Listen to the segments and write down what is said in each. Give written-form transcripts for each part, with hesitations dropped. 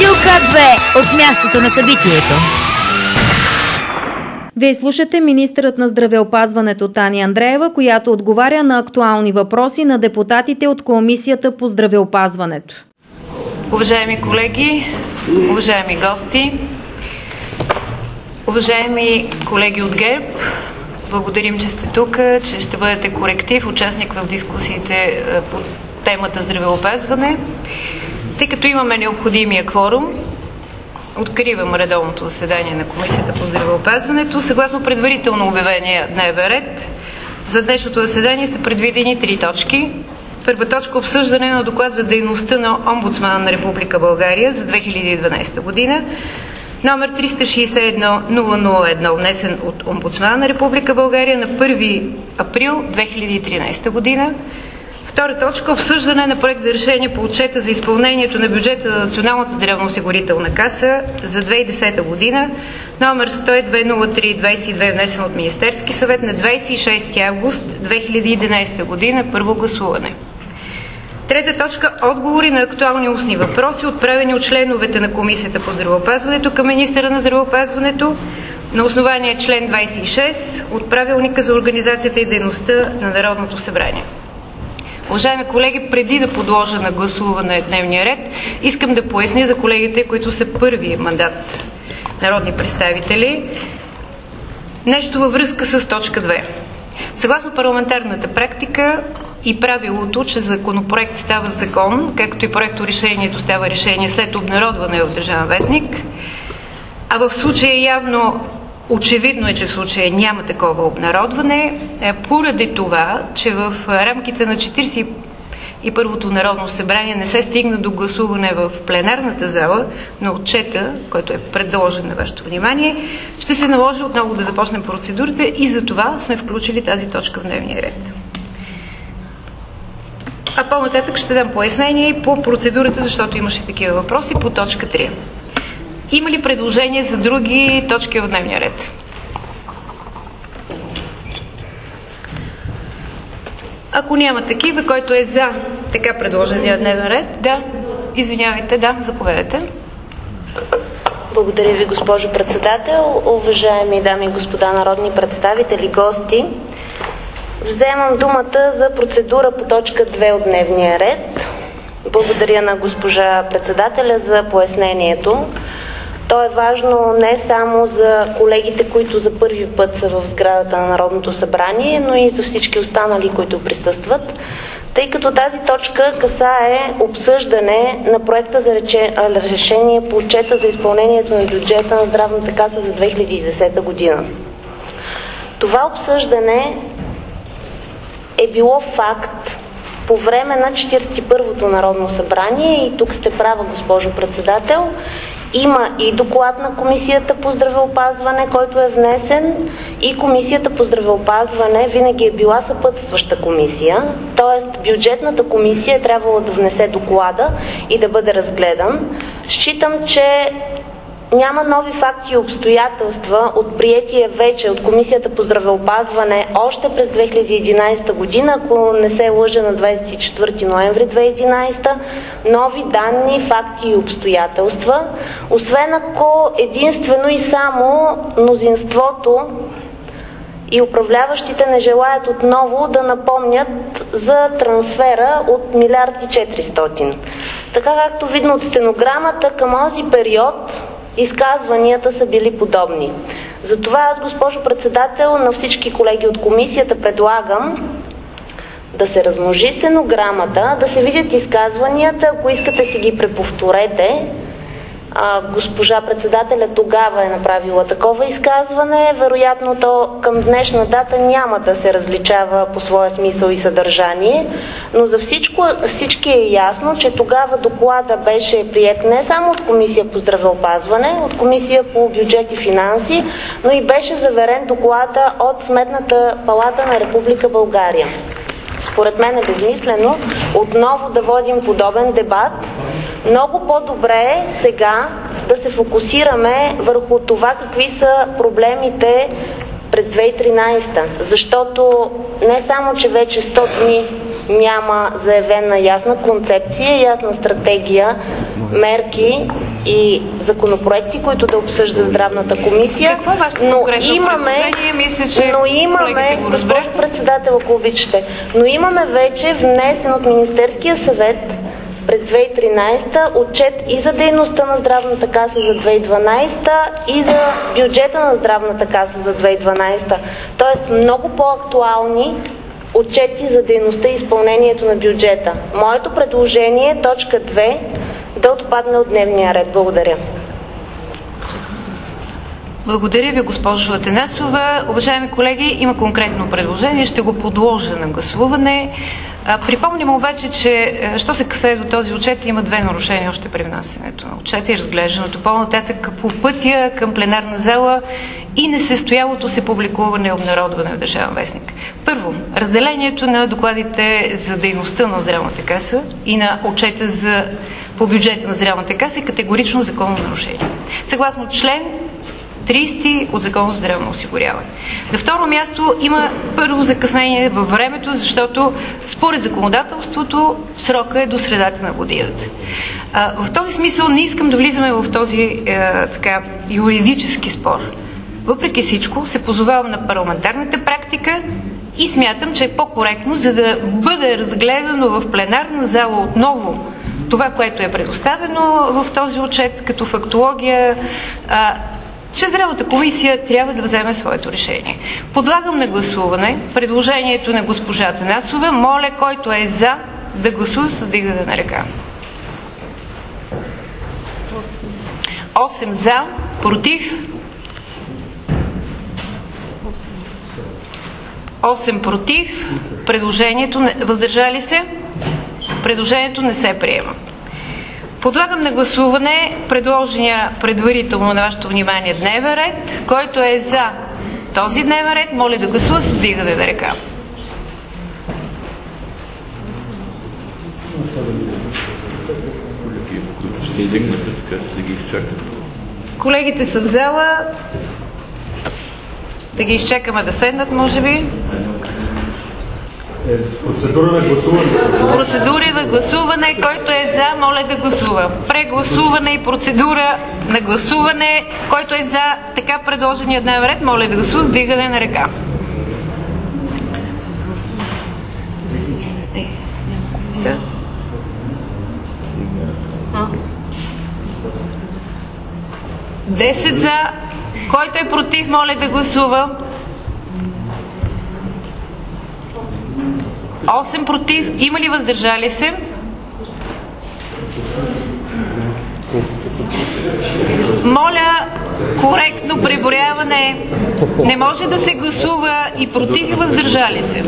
Билка 2 от мястото на събитието. Вие слушате министърът на здравеопазването Таня Андреева, която отговаря на актуални въпроси на депутатите от Комисията по здравеопазването. Уважаеми колеги, уважаеми гости, уважаеми колеги от ГЕРБ, благодарим, че сте тук, че ще бъдете коректив, участник в дискусиите по темата здравеопазване. Тъй като имаме необходимия кворум, откривам редовното заседание на Комисията по здравеопазването. Съгласно предварително обявения дневен ред, за днешното заседание са предвидени 3 точки. Първа точка – обсъждане на доклад за дейността на омбудсмана на Република България за 2012 година, номер 361-001, внесен от омбудсмана на Република България на 1 април 2013 година. Втора точка – обсъждане на проект за решение по отчета за изпълнението на бюджета на Националната здравноосигурителна каса за 2010 година, номер 102-03-22, внесен от Министерски съвет на 26 август 2011 година, първо гласуване. Трета точка – отговори на актуални устни въпроси, отправени от членовете на Комисията по здравеопазването към министъра на здравеопазването на основание член 26 от Правилника за организацията и дейността на Народното събрание. Уважаеми колеги, преди да подложа на гласуване дневния ред, искам да поясня за колегите, които са първи мандат народни представители, нещо във връзка с точка 2. Съгласно парламентарната практика и правилото, че законопроект става закон, както и проекторешението става решение след обнародване в Държавен вестник, а в случая явно очевидно е, че в случая няма такова обнародване, поради това, че в рамките на 41-то Народно събрание не се стигна до гласуване в пленарната зала на отчета, който е предложен на вашето внимание, ще се наложи отново да започнем процедурата и за това сме включили тази точка в дневния ред. А по-нататък ще дам пояснение и по процедурата, защото имаше такива въпроси по точка 3. Има ли предложение за други точки в дневния ред? Ако няма такива, който е за така предложения дневен ред, да, извинявайте, да, заповядайте. Благодаря ви, госпожо председател. Уважаеми дами и господа народни представители, гости, вземам думата за процедура по точка 2 от дневния ред. Благодаря на госпожа председателя за пояснението. То е важно не само за колегите, които за първи път са в сградата на Народното събрание, но и за всички останали, които присъстват, тъй като тази точка касае обсъждане на проекта за решение по отчета за изпълнението на бюджета на Здравната каса за 2010 година. Това обсъждане е било факт по време на 41-то Народно събрание и тук сте права, госпожо председател. Има и доклад на Комисията по здравеопазване, който е внесен, и Комисията по здравеопазване винаги е била съпътстваща комисия, т.е. бюджетната комисия е трябвало да внесе доклада и да бъде разгледан. Считам, че няма нови факти и обстоятелства от приетия вече от Комисията по здравеопазване още през 2011 година, ако не се лъжа на 24 ноември 2011, нови данни, факти и обстоятелства, освен ако единствено и само мнозинството и управляващите не желаят отново да напомнят за трансфера от 1 милиард и 400. Така както видно от стенограмата, към този период изказванията са били подобни. Затова аз, госпожо председател, на всички колеги от комисията предлагам да се размножи стенограмата, да се видят изказванията, ако искате си ги преповторете. Госпожа председателя тогава е направила такова изказване, вероятно то към днешна дата няма да се различава по своя смисъл и съдържание, но за всички е ясно, че тогава доклада беше приет не само от Комисия по здравеопазване, от Комисия по бюджет и финанси, но и беше заверен доклада от Сметната палата на Република България. Според мен е безмислено отново да водим подобен дебат. Много по-добре е сега да се фокусираме върху това какви са проблемите през 2013, защото не само, че вече 100 дни няма заявена ясна концепция, ясна стратегия мерки и законопроекти, които да обсъжда Здравната комисия. Какво е вашето конкретно предложение? Мисля, че госпожо председател, ако обичате, но имаме вече внесен от Министерския съвет през 2013 отчет и за дейността на Здравната каса за 2012 и за бюджета на Здравната каса за 2012. Тоест много по-актуални отчети за дейността и изпълнението на бюджета. Моето предложение е точка 2 да отпадне от дневния ред. Благодаря. Благодаря ви, госпожо Атанасова. Уважаеми колеги, има конкретно предложение, ще го подложа на гласуване. Припомням обаче, че що се касае до този отчет, има две нарушения още при внасянето на отчета и разглеждането по-нататък по пътя към пленарна зала и несъстоялото се публикуване и обнародване в Държавен вестник. Първо, разделението на докладите за дейността на Здравната каса и на отчета по бюджета на Здравната каса е категорично законно нарушение. Съгласно член 30 от Закона за здравно осигуряване. На второ място има първо закъснение във времето, защото според законодателството срока е до средата на годината. В този смисъл не искам да влизаме в този юридически спор. Въпреки всичко се позовавам на парламентарната практика и смятам, че е по-коректно, за да бъде разгледано в пленарна зала отново това, което е предоставено в този отчет като фактология, че Здравната комисия трябва да вземе своето решение. Подлагам на гласуване предложението на госпожа Атанасова. Моля, който е за, да гласува с вдигане на ръка. 8 за, против 8 против. Предложението, въздържали се? Предложението не се приема. Подлагам на гласуване предложения предварително на вашето внимание дневен ред. Който е за този дневен ред, моля да гласува с вдигане на ръка. Колегите са в зала. Да ги изчакаме да седнат, може би. Процедура на гласуване. Процедура на гласуване. Който е за, моля да гласува. Прегласуване и процедура на гласуване. Който е за така предложения дневен ред, моля да гласува с вдигане на ръка. Десет за. Който е против, моля да гласува. 8 против. Има ли въздържали се? Моля, коректно преброяване. Не може да се гласува и против и въздържали се.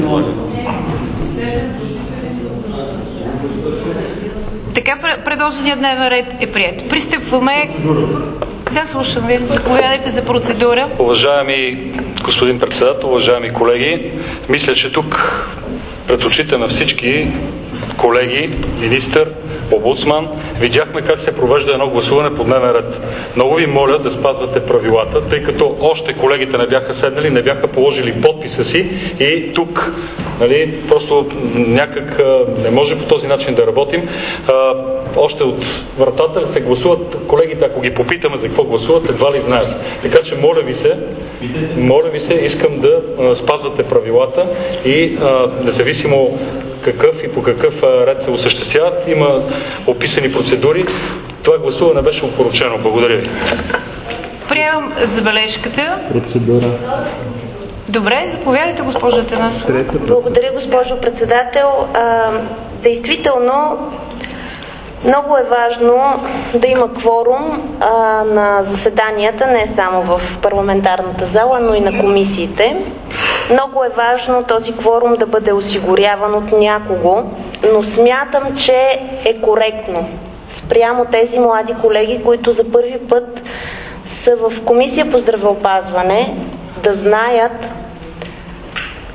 Така предложеният дневен ред е прият. Пристъпваме. Да, слушам ви. Заповядайте за процедура. Уважаеми господин председател, уважаеми колеги, мисля, че тук пред очите на всички колеги, министър, омбудсман, видяхме как се провежда едно гласуване по дневен ред. Много ви моля да спазвате правилата, тъй като още колегите не бяха седнали, не бяха положили подписа си и тук просто някак не може по този начин да работим. Още от вратата се гласуват колегите, ако ги попитаме за какво гласуват, едва ли знаят. Така че моля ви се, искам да спазвате правилата и независимо какъв и по какъв ред се осъществяват, има описани процедури. Това гласуване беше опорочено. Благодаря ви. Приемам забележката. Процедура. Добре, заповядайте, госпожо Атанасова. Благодаря, госпожо председател. Действително, много е важно да има кворум на заседанията, не само в парламентарната зала, но и на комисиите. Много е важно този кворум да бъде осигуряван от някого, но смятам, че е коректно спрямо тези млади колеги, които за първи път са в Комисия по здравеопазване, да знаят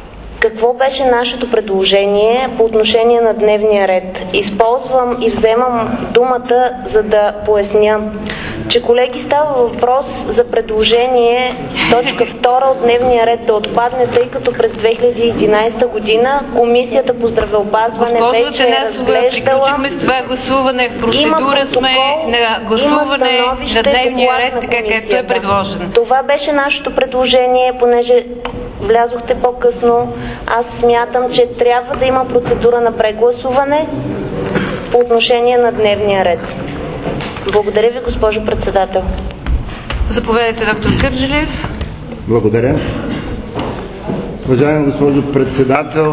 какво беше нашето предложение по отношение на дневния ред. Използвам и вземам думата, за да поясня, че, колеги, става въпрос за предложение точка 2 от дневния ред да отпадне, тъй като през 2011 година Комисията по здравеопазване вече е разглеждала. Приключихме с това гласуване. В процедура сме на гласуване на дневния ред, така както е предложен. Това беше нашето предложение, понеже влязохте по-късно. Аз смятам, че трябва да има процедура на прегласуване по отношение на дневния ред. Благодаря ви, госпожо председател. Заповядайте, доктор Кърджалиев. Благодаря. Уважаема госпожо председател,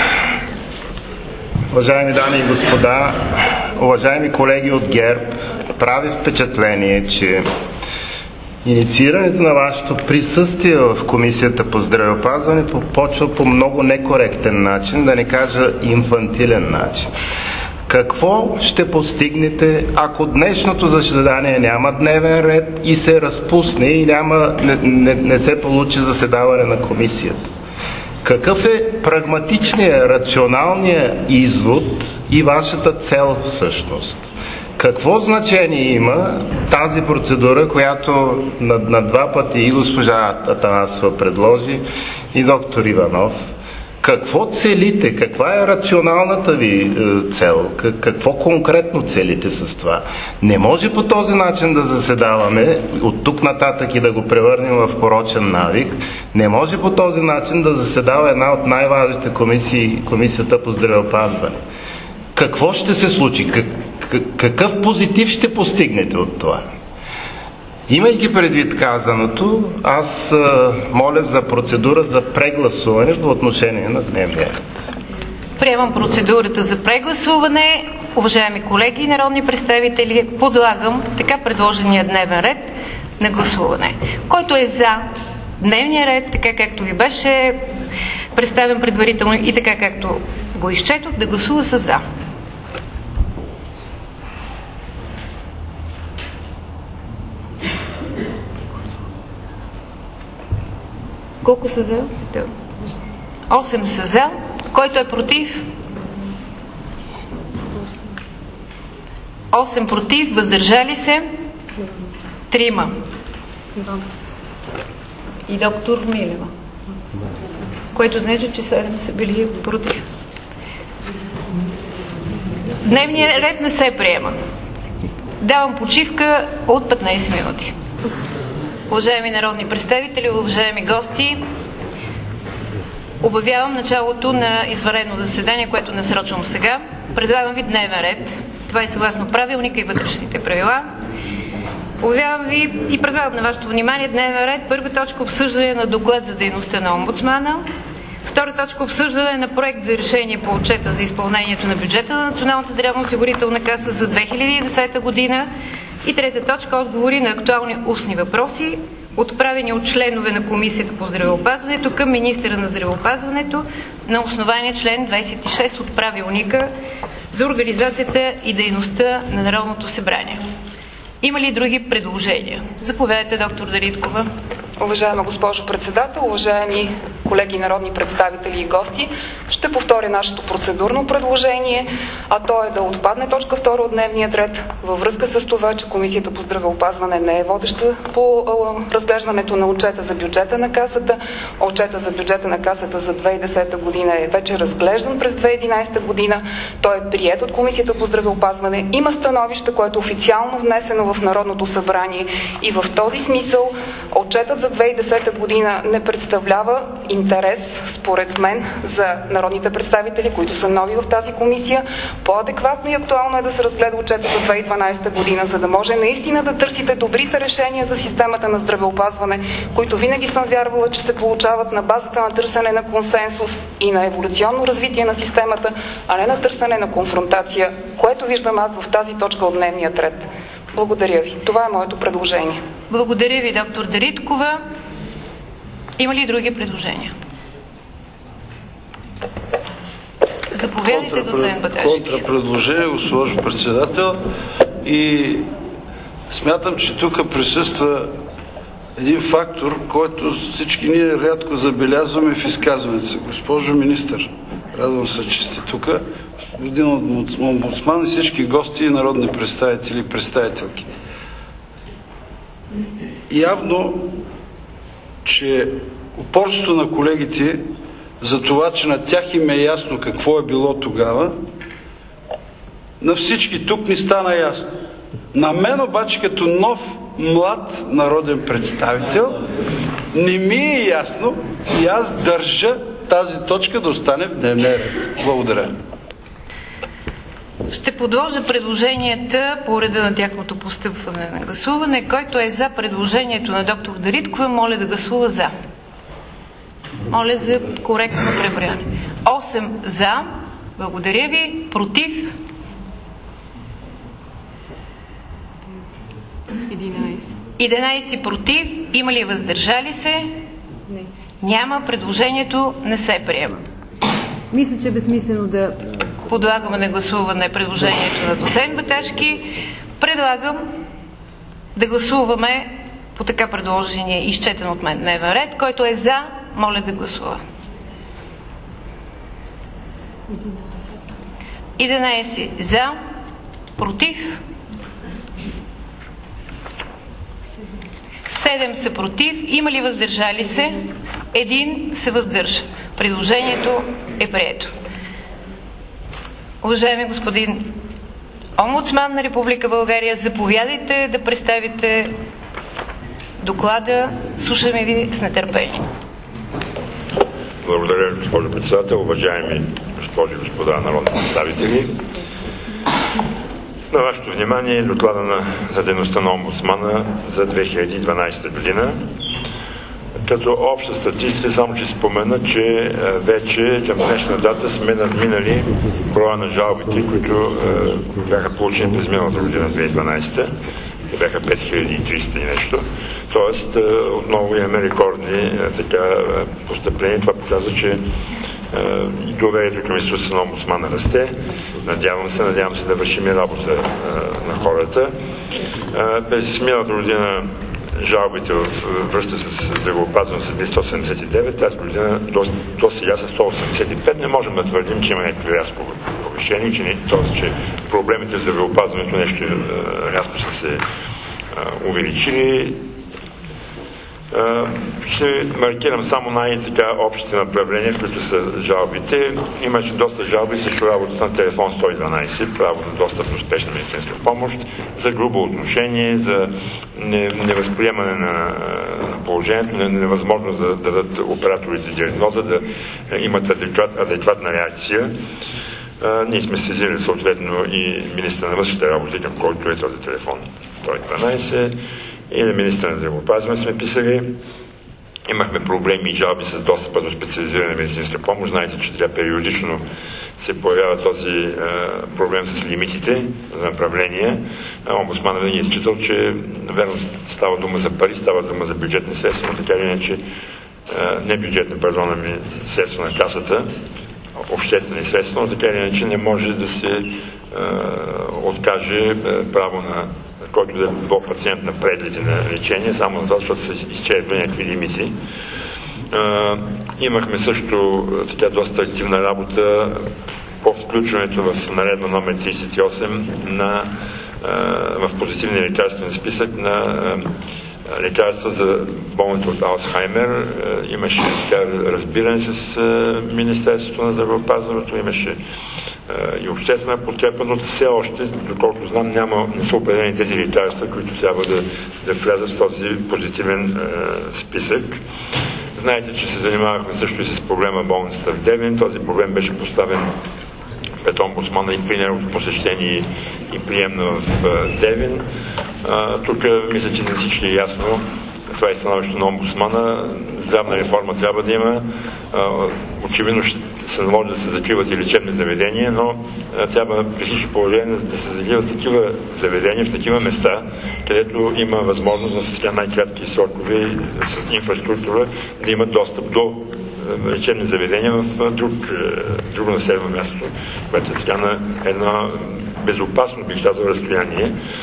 уважаеми дами и господа, уважаеми колеги от ГЕРБ, прави впечатление, че инициирането на вашето присъствие в Комисията по здравеопазване почва по много некоректен начин, да не кажа инфантилен начин. Какво ще постигнете, ако днешното заседание няма дневен ред и се разпусне и не се получи заседаване на комисията? Какъв е прагматичният, рационалният извод и вашата цел всъщност? Какво значение има тази процедура, която на два пъти и госпожа Атанасова предложи, и доктор Иванов? Какво целите? Каква е рационалната ви цел? Какво конкретно целите с това? Не може по този начин да заседаваме от тук нататък и да го превърнем в порочен навик. Не може по този начин да заседава една от най-важните комисии, Комисията по здравеопазване. Какво ще се случи? Какъв позитив ще постигнете от това? Имайки предвид казаното, аз моля за процедура за прегласуване по отношение на дневния ред. Приемам процедурата за прегласуване. Уважаеми колеги и народни представители, подлагам така предложения дневен ред на гласуване. Който е за дневния ред, така както ви беше представен предварително и така както го изчетох, да гласува с за. Колко са за? 8 са за. Който е против? 8 против. Въздържали се? 3. И доктор Милева. Което значи, че 7 са били против. Дневният ред не се приема. Давам почивка от 15 минути. Уважаеми народни представители, уважаеми гости, обявявам началото на извънредно заседание, което насрочвам сега. Предлагам ви дневен ред. Това е съгласно правилника и вътрешните правила. Обявявам ви и предлагам на вашето внимание дневен ред. Първа точка — обсъждане на доклад за дейността на омбудсмана. Втора точка — обсъждане на проект за решение по отчета за изпълнението на бюджета на Националната здравноосигурителна каса за 2010 година. И трета точка — отговори на актуални устни въпроси, отправени от членове на Комисията по здравеопазването към министъра на здравеопазването на основание член 26 от Правилника за организацията и дейността на Народното събрание. Има ли други предложения? Заповядайте, доктор Дариткова. Уважаема госпожо председател, уважаеми колеги народни представители и гости, ще повторя нашето процедурно предложение, а то е да отпадне точка 2 от дневния ред във връзка с това, че Комисията по здравеопазване не е водеща по разглеждането на отчета за бюджета на Касата. Отчета за бюджета на Касата за 2010 година е вече разглеждан през 2011 година. Той е приет от Комисията по здравеопазване. Има становище, което е официално внесено в Народното събрание, и в този смисъл отчетът за 2010 година не представлява интерес, според мен, за народните представители, които са нови в тази комисия. По-адекватно и актуално е да се разгледа отчета за 2012 година, за да може наистина да търсите добрите решения за системата на здравеопазване, които винаги съм вярвала, че се получават на базата на търсене на консенсус и на еволюционно развитие на системата, а не на търсене на конфронтация, което виждам аз в тази точка от дневния ред. Благодаря ви. Това е моето предложение. Благодаря ви, доктор Дариткова. Има ли други предложения? Заповядайте, доцент Баташки. Контрапредложение, госпожо председател. И смятам, че тук присъства един фактор, който всички ние рядко забелязваме в изказването си. Госпожо министър, радвам се, че сте тук. Господин омбудсман и всички гости и народни представители и представителки. Явно, че упорството на колегите за това, че на тях им е ясно какво е било тогава, на всички тук ни стана ясно. На мен обаче като нов, млад народен представител не ми е ясно и аз държа тази точка да остане в дневния ред. Благодаря. Ще подложа предложенията по реда на тяхното постъпване на гласуване. Който е за предложението на доктор Дариткова, моля да гласува за. Моля за коректно преброяване. 8 за. Благодаря ви. Против? 11 против. Има ли въздържали се? Не. Няма. Предложението не се приема. Мисля, че е безсмислено да... Подлагаме на гласуване предложението на доцент Баташки. Предлагам да гласуваме по така предложения изчетен от мен дневен ред. Който е за, моля да гласува. 11 за, против 7 са против. Има ли въздържали се? 1 се въздържа. Предложението е прието. Уважаеми господин омбудсман на Република България, заповядайте да представите доклада. Слушаме ви с нетърпение. Благодаря, госпожо председател. Уважаеми госпожи и господа народни представители, на вашето внимание е доклада за дейността на омбудсмана за 2012 година. Като обща статистика, само ще спомена, че вече към днешна дата сме надминали броя на жалбите, които бяха получени през миналата година, 2012. Те бяха 5300 и нещо. Тоест, отново имаме рекордни постъпления. Това показва, че доверието към институцията на омбудсмана расте. Надявам се да вършим и работа на хората. През миналата година жалбите във връзка с здравеопазване са 179, тази година до сега са 185. Не можем да твърдим, че има някакви рязко повишение, че проблемите в здравеопазването нещо рязко са се увеличили. Ще маркирам само общите направления, в които са жалбите. Имаше доста жалби срещу работата на телефон 112, право на достъп до спешна медицинска помощ, за грубо отношение, за невъзприемане на положението, невъзможност да дадат операторите диагноза, да имат адекватна реакция. Ние сме сезирали съответно и министъра на външните работи, към който е този телефон 112, и на министъра на здравеопазване сме писали. Имахме проблеми и жалби с достъпа до специализирана медицинска помощ. Знаете, че трябва периодично се появява този проблем с лимитите за направления. Омбудсманът винаги е изчитал, че верно става дума за пари, става дума за бюджетни средства, но така или иначе не бюджетни, средства на касата, обществени средства, но така или иначе не може да се откаже право на който да е било пациент на прегледи на лечение, само за това, защото са изчерпали някакви лимити. Имахме също доста активна работа по включването в наредба номер 38 в позитивния лекарствен списък на лекарства за болните от Алцхаймер. Имаше разбиране с Министерството на здравеопазването, имаше и обществена подкрепа, но все още, доколкото знам, не са определени тези лекарства, които трябва да влязат в този позитивен списък. Знаете, че се занимавахме също и с проблема болницата в Девин. Този проблем беше поставен пред омбудсмана и при неговото посещение и приемна в Девин. Тук мисля, че не всички е ясно. Това е становището на омбудсмана. Здравна реформа трябва да има. Очевидно ще се наложи да се закриват и лечебни заведения, но трябва при всички положения да се закриват такива заведения в такива места, където има възможност в най-кратки срокове с инфраструктура да имат достъп до лечебни заведения в друго населено място, което е така на едно безопасно, бих казал, разстояние.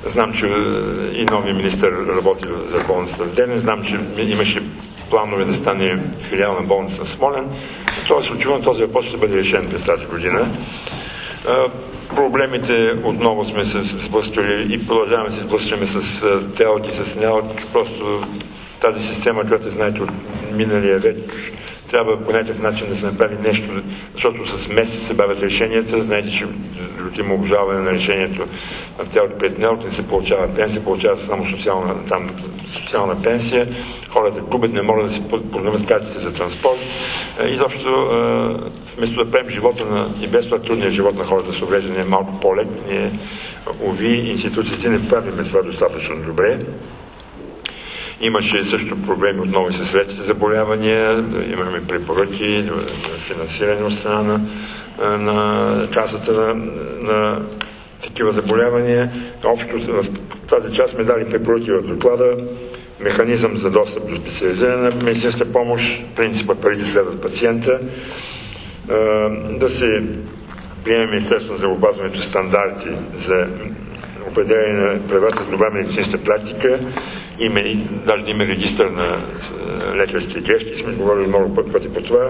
Знам, че и новият министър работи за болницата в Девин. Знам, че имаше планове да стане филиал на болница в Смолян. Тоест, очевидно този въпрос ще бъде решен през тази година. Проблемите отново сме се сблъскали и продължаваме да се сблъскаме с телки, с нелки. Просто тази система, която знаете от миналия век, трябва по някакъв начин да се направи нещо, защото с месец се бавят решенията. Знаете, че има обжалване на решението на телки пред нелки, не се получава пенсия, получава само социална пенсия. Хората губят, не могат да си подновят картите за транспорт. Изобщо, вместо да правим живота и без това трудния живот на хората с увреждане малко по-лек, ние, уви, институциите не правиме това достатъчно добре. Имаше също проблеми отново и с редките заболявания, имаме препоръки, финансиране от страна на касата на такива заболявания. Общо в тази част сме дали препоръки в доклада, механизъм за достъп до специализирана медицинска помощ, принципа парите следват пациента, да се приеме Министерството на здравеопазването стандарти за определение на правата за добра медицинска практика, даже да има регистър на лекарски грешки, сме говорили много пъти по това,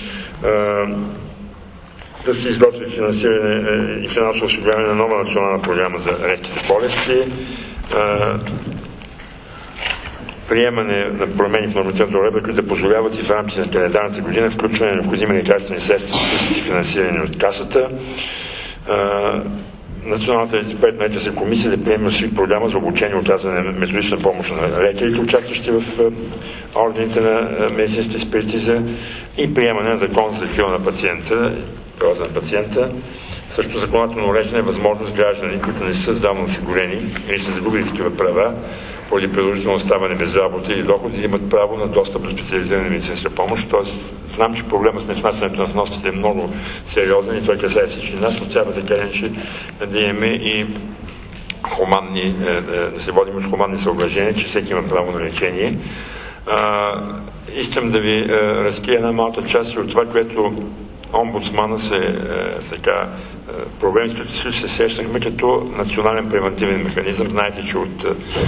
да се изготви финансиране и финансово осигуряване на нова национална програма за редките болести, приемане на промени в нормативната уредба, които да позволяват и в рамките на календарната година включване на необходими лекарствени средства и финансиране от касата. Националната експертна лекарска комисия да приеме си програма за обучение и оказване на методична помощ на лекарите, участващи в ордените на медицинската експертиза, и приемане на закон за закрила на пациента, правата на пациента. Също законодателно уреждане е възможност граждани, които не са здравно осигурени или са загубили такива права, поради продължително оставане без работа или доходи, да имат право на достъп до специализирана медицинска помощ. Тоест, знам, че проблема с неснасянето на вноските е много сериозен и той касае всички нас, но трябва да кажем, че да имаме и хуманни, да се водим от хуманни съображения, че всеки има право на лечение. Искам да ви разкрия една малка част от това, което омбудсмана проблеми, с които се срещнахме като национален превентивен механизъм. Знаете, че от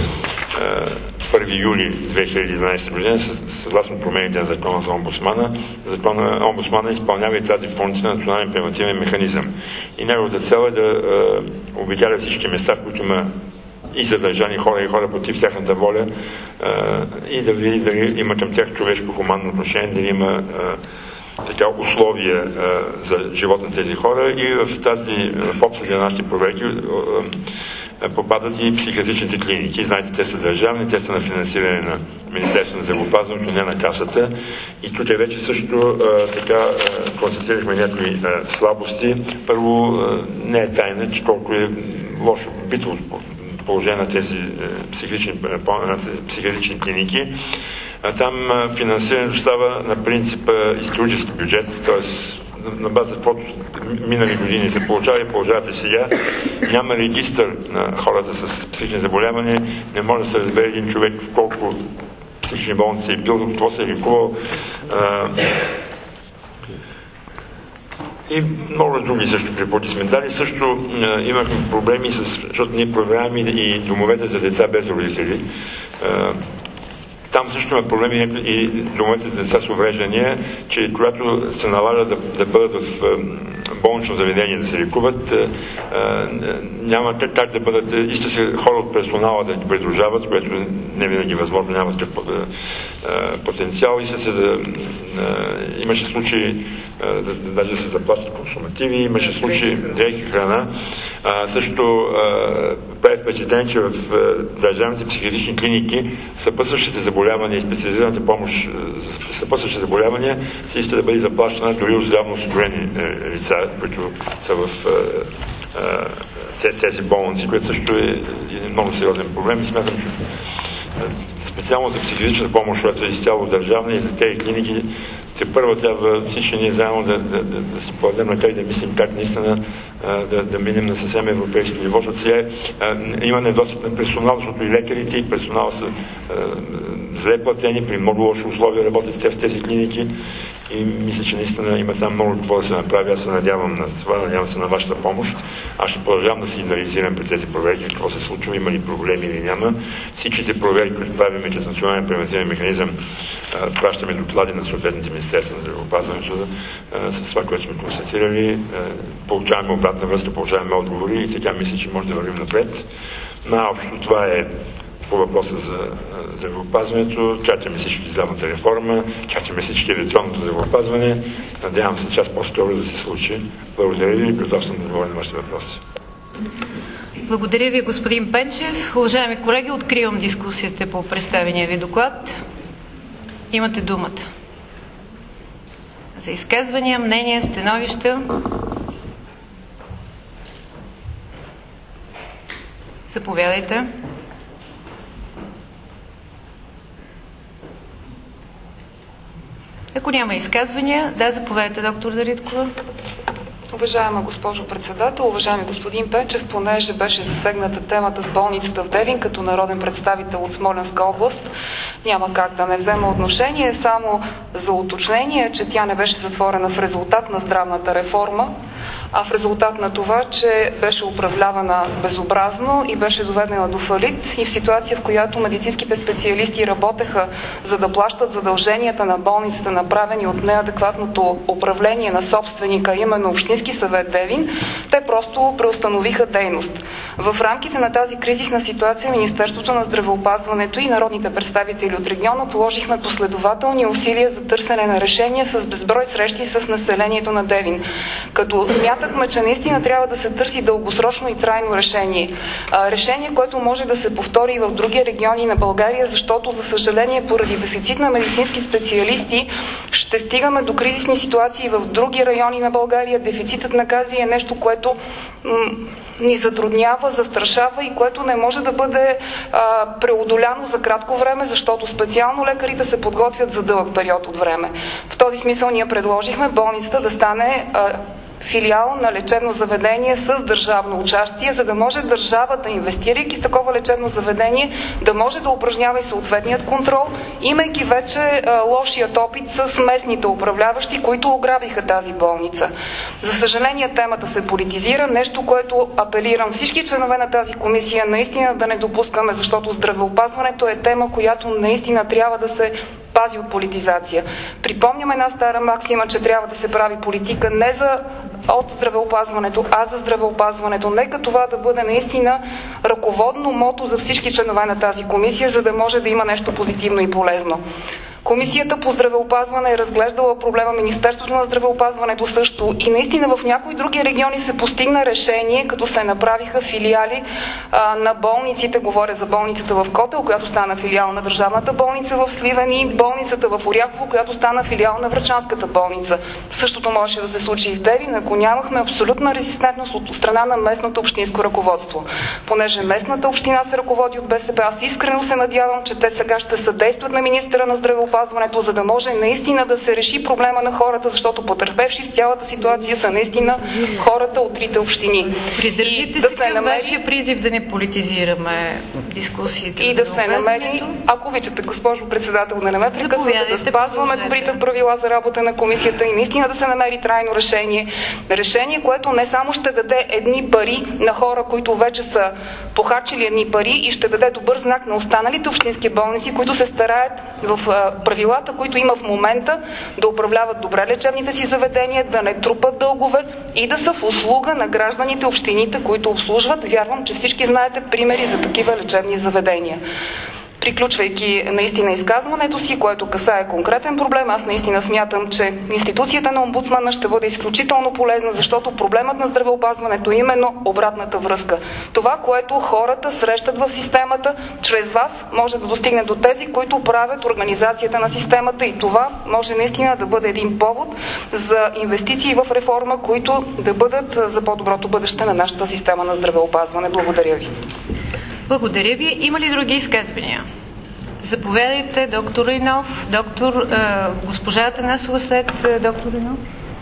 1 юли 2012 година, съгласно промените на закона за омбудсмана, омбудсмана изпълнява и тази функция на национален превентивен механизъм. И неговата цел е да обикаля всички места, в които има и задържани хора и хора против тяхната воля, и да види дали има към тях човешко хуманно отношение, дали има условия за живот на тези хора, и в обсъдя на нашите проверки попадат и психиатричните клиники. Знаете, те са държавни, те са на финансиране на Министерството на здравеопазването, не на касата. И тук вече също констатирахме някои слабости. Първо, не е тайна, че колко е лошо битово положение на тези психиатрични клиники. Там финансирането става на принципа исторически бюджет, т.е. на база каквото минали години се получава и получават и сега. Няма регистър на хората с психични заболявания, не може да се разбере един човек в колко психични болници е бил, какво се е лекувал. И много други също препоръки сме дали. Също имахме проблеми, защото ние проверяваме и домовете за деца без родители. Там също има проблеми и домовете за деца с увреждания, че когато се налага да бъдат в болнично заведение да се лекуват, няма как да бъдат, иска се хора от персонала да ги придружават, което не винаги е възможно, няма такъв потенциал, и имаше случаи даже да се заплащат консумативи, имаше случаи дрехи, храна. Също прави впечатление, че в държавните психиатрични клиники съпътстващите заболявания и специализираната помощ за съпътстващите заболявания се иска да бъде заплащана дори от здравно осигурени лица, които са в тези болници, което също е много сериозен проблем, и смятам, че специално за психиатрична помощ, която е изцяло държавна, и за тези клиники първо трябва всички ние заедно да си поведем на как да мислим как наистина да минем на съвсем европейско ниво, защото сега има недостиг на персонал, защото и лекарите, и персонал са зле платени, при много лоши условия работят в тези клиники, и мисля, че наистина има там много какво да се направи. Аз се надявам на това, надявам се на вашата помощ. Аз ще продължавам да сигнализирам при тези проверки какво се случва, има ли проблеми или няма. Всичките проверки, които правим чрез национален превентивен механизъм, пращаме доклади на съответните министерства на здравеопазването с това, което сме констатирали. Получаваме обратна връзка, получаваме отговори и така мисля, че може да вървим напред. Наобщо това е по въпроса за здравеопазването. Чакаме всички здравната реформа, чакаме всички електронното здравеопазване. Надявам се час по-скоро да се случи. Благодаря ви и готов съм да отговоря на вашите въпроси. Благодаря ви, господин Пенчев. Уважаеми колеги, откривам дискусията по представения ви доклад. Имате думата. За изказвания, мнения, становища. Заповядайте. Ако няма изказвания, заповядайте, доктор Дариткова. Уважаема госпожо председател, уважаеми господин Пенчев, понеже беше засегната темата с болницата в Девин като народен представител от Смолянска област, няма как да не взема отношение, само за уточнение, че тя не беше затворена в резултат на здравната реформа, а в резултат на това, че беше управлявана безобразно и беше доведена до фалит и в ситуация, в която медицинските специалисти работеха за да плащат задълженията на болницата, направени от неадекватното управление на собственика, именно Общински съвет Девин, те просто преустановиха дейност. В рамките на тази кризисна ситуация Министерството на здравеопазването и народните представители от региона положихме последователни усилия за търсене на решения с безброй срещи с населението на Девин. Като смятахме, че наистина трябва да се търси дългосрочно и трайно решение. Решение, което може да се повтори и в други региони на България, защото, за съжаление, поради дефицит на медицински специалисти, ще стигаме до кризисни ситуации в други райони на България. Дефицитът на кадри е нещо, което ни затруднява, застрашава и което не може да бъде преодоляно за кратко време, защото специално лекарите се подготвят за дълъг период от време. В този смисъл ние предложихме болницата да стане филиал на лечебно заведение с държавно участие, за да може държавата, инвестирайки в такова лечебно заведение, да може да упражнява и съответният контрол, имайки вече лошият опит с местните управляващи, които ограбиха тази болница. За съжаление, темата се политизира, нещо, което апелирам всички членове на тази комисия наистина да не допускаме, защото здравеопазването е тема, която наистина трябва да се пази от политизация. Припомням една стара максима, че трябва да се прави политика не от здравеопазването, а за здравеопазването. Нека това да бъде наистина ръководно мото за всички членове на тази комисия, за да може да има нещо позитивно и полезно. Комисията по здравеопазване е разглеждала проблема, Министерството на здравеопазването също и наистина в някои други региони се постигна решение, като се направиха филиали на болниците. Говоря за болницата в Котел, която стана филиал на държавната болница в Сливен и болницата в Оряхово, която стана филиал на Врачанската болница. Същото можеше да се случи и в Девин, ако нямахме абсолютна резистентност от страна на местното общинско ръководство. Понеже местната община се ръководи от БСП, аз искрено се надявам, че те сега ще съдействат на министъра на здравеопазването, за да може наистина да се реши проблема на хората, защото потърпевши в цялата ситуация са наистина хората от трите общини. Придържите се към вашия призив да не политизираме дискусиите. И да се намери, ако обичате, госпожо председател, да не ме прекъсвате, да спазваме добрите правила за работа на комисията и наистина да се намери трайно решение. Решение, което не само ще даде едни пари на хора, които вече са похарчили едни пари и ще даде добър знак на останалите общински болници, които се стараят в правилата, които има в момента, да управляват добре лечебните си заведения, да не трупат дългове и да са в услуга на гражданите, общините, които обслужват. Вярвам, че всички знаете примери за такива лечебни заведения. Приключвайки наистина изказването си, което касае конкретен проблем, аз наистина смятам, че институцията на омбудсмана ще бъде изключително полезна, защото проблемът на здравеопазването е именно обратната връзка. Това, което хората срещат в системата, чрез вас може да достигне до тези, които правят организацията на системата и това може наистина да бъде един повод за инвестиции в реформа, които да бъдат за по-доброто бъдеще на нашата система на здравеопазване. Благодаря ви. Благодаря ви. Има ли други изказвания? Заповядайте, доктор Райнов. Госпожа Атанасова след доктор Райнов.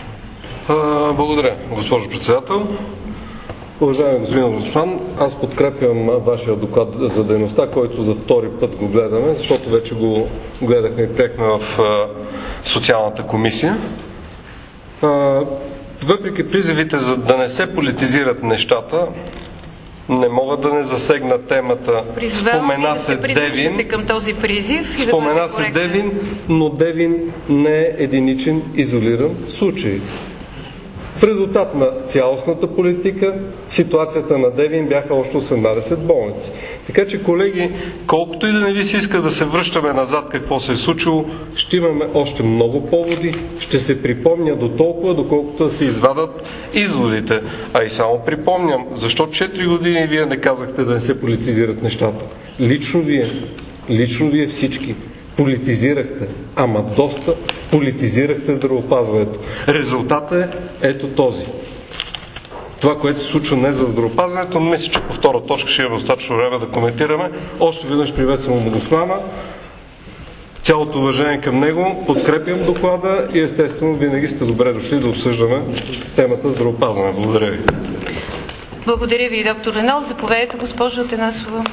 Благодаря, госпожо председател. Уважаеми господин Омбудсман, аз подкрепям вашия доклад за дейността, който за втори път го гледаме, защото вече го гледахме и приехме в социалната комисия. въпреки призивите за да не се политизират нещата, не мога да не засегна темата. Спомена се Девин. Към този призив и спомена се Девин, но Девин не е единичен, изолиран случай. В резултат на цялостната политика, в ситуацията на Девин бяха още 18 болници. Така че, колеги, колкото и да не ви се иска да се връщаме назад какво се е случило, ще имаме още много поводи, ще се припомня до толкова, доколкото да се извадат изводите. А и само припомням, защо 4 години вие не казахте да не се политизират нещата? Лично вие всички политизирахте, ама доста политизирахте здравеопазването. Резултатът е ето този. Това, което се случва днес за здравеопазването, но мисля, че по втора точка ще имаме достатъчно време да коментираме. Още веднъж приветствам омбудсмана. Цялото уважение към него, подкрепям доклада и естествено винаги сте добре дошли да обсъждаме темата здравеопазване. Благодаря ви. Благодаря ви, доктор Ренов. Заповядайте, госпожо Атанасова.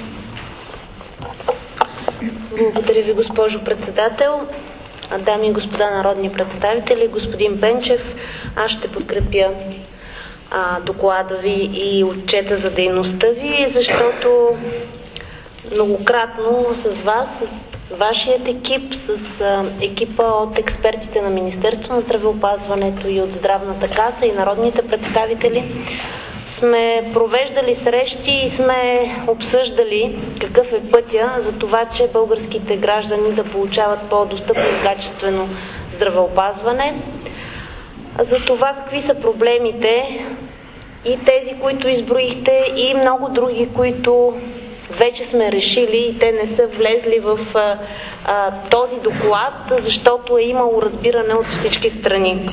Благодаря ви, госпожо председател. Дами и господа народни представители, господин Пенчев, аз ще подкрепя доклада ви и отчета за дейността ви, защото многократно с вас, с вашият екип, с екипа от експертите на Министерството на здравеопазването и от Здравната каса и народните представители сме провеждали срещи и сме обсъждали какъв е пътя за това, че българските граждани да получават по-достъпно и качествено здравеопазване, за това какви са проблемите и тези, които изброихте, и много други, които вече сме решили и те не са влезли в този доклад, защото е имало разбиране от всички страни.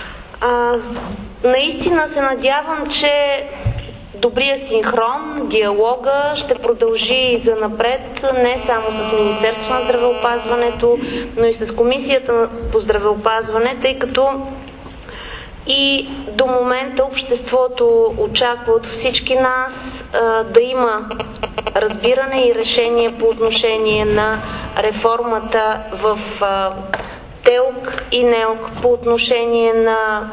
Наистина се надявам, че добрия синхрон, диалога ще продължи и занапред, не само с Министерството на здравеопазването, но и с Комисията по здравеопазване, тъй като и до момента обществото очаква от всички нас да има разбиране и решение по отношение на реформата в ТЕЛК и НЕЛК, по отношение на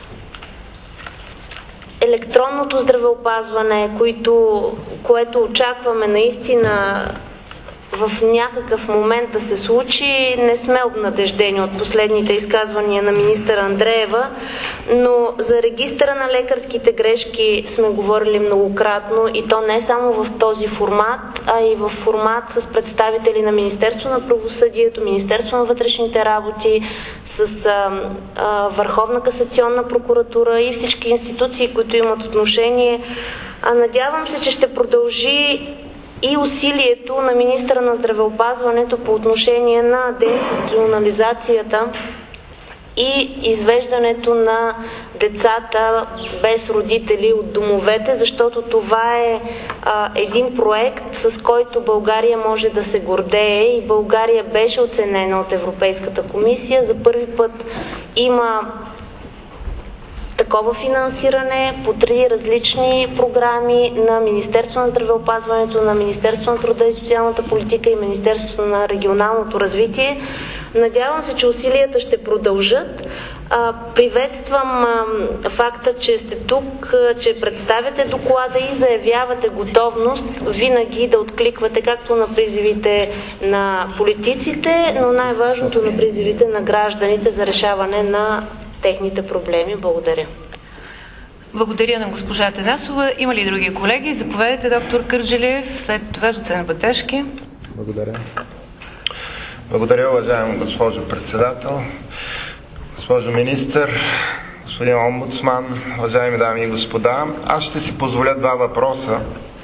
електронното здравеопазване, което очакваме наистина в някакъв момент да се случи. Не сме обнадеждени от последните изказвания на министър Андреева, но за регистъра на лекарските грешки сме говорили многократно и то не само в този формат, а и в формат с представители на Министерство на правосъдието, Министерство на вътрешните работи, с Върховна касационна прокуратура и всички институции, които имат отношение. Надявам се, че ще продължи и усилието на министъра на здравеопазването по отношение на деинституционализацията и извеждането на децата без родители от домовете, защото това е един проект, с който България може да се гордее и България беше оценена от Европейската комисия. За първи път има такова финансиране по 3 различни програми на Министерство на здравеопазването, на Министерство на труда и социалната политика и Министерството на регионалното развитие. Надявам се, че усилията ще продължат. Приветствам факта, че сте тук, че представяте доклада и заявявате готовност винаги да откликвате както на призивите на политиците, но най-важното на призивите на гражданите за решаване на техните проблеми. Благодаря. Благодаря на госпожа Атанасова. Има ли други колеги? Заповядайте, доктор Кърджалиев, след това доцент Батешки. Благодаря. Благодаря, уважаема госпожо председател, госпожо министър, господин омбудсман, уважаеми дами и господа. Аз ще си позволя 2 въпроса,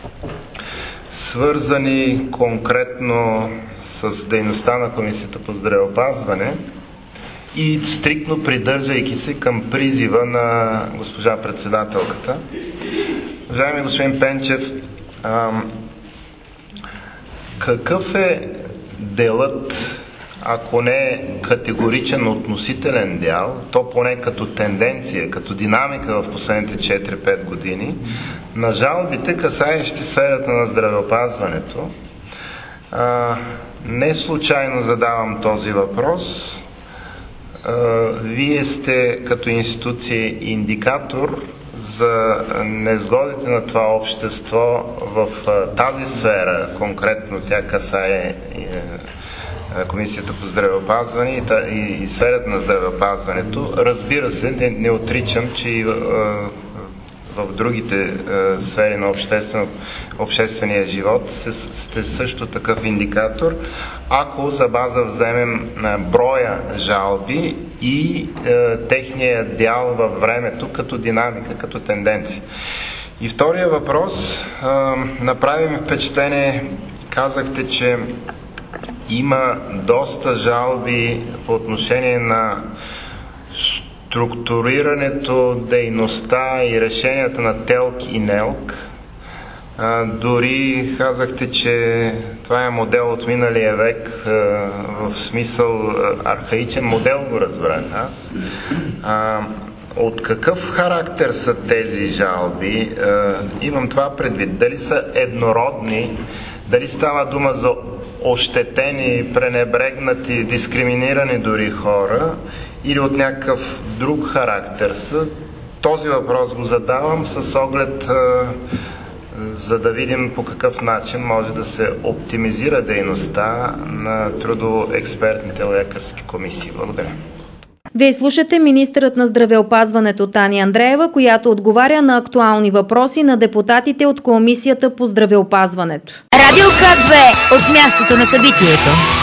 свързани конкретно с дейността на Комисията по здравеопазване и стриктно придържайки се към призива на госпожа председателката. Уважаеми господин Пенчев, какъв е делът, ако не категоричен относителен дял, то поне като тенденция, като динамика в последните 4-5 години, на жалбите, касаещи сферата на здравеопазването? Не случайно задавам този въпрос, Вие сте като институция индикатор за незгодите на това общество в тази сфера, конкретно тя касае Комисията по здравеопазване и сферата на здравеопазването. Разбира се, не отричам, че и в другите сфери на обществения живот сте също такъв индикатор, ако за база вземем броя жалби и техния дял във времето като динамика, като тенденция. И втория въпрос, направи ми впечатление, казахте, че има доста жалби по отношение на структурирането, дейността и решенията на ТЕЛК и НЕЛК. Дори казахте, че това е модел от миналия век, в смисъл архаичен модел, го разбрах аз. От какъв характер са тези жалби? Имам това предвид. Дали са еднородни, дали става дума за ощетени, пренебрегнати, дискриминирани дори хора, или от някакъв друг характер са? Този въпрос го задавам с оглед, за да видим по какъв начин може да се оптимизира дейността на трудово-експертните лекарски комисии. Благодаря. Вие слушате министърът на здравеопазването Таня Андреева, която отговаря на актуални въпроси на депутатите от Комисията по здравеопазването. Радио К2 от мястото на събитието.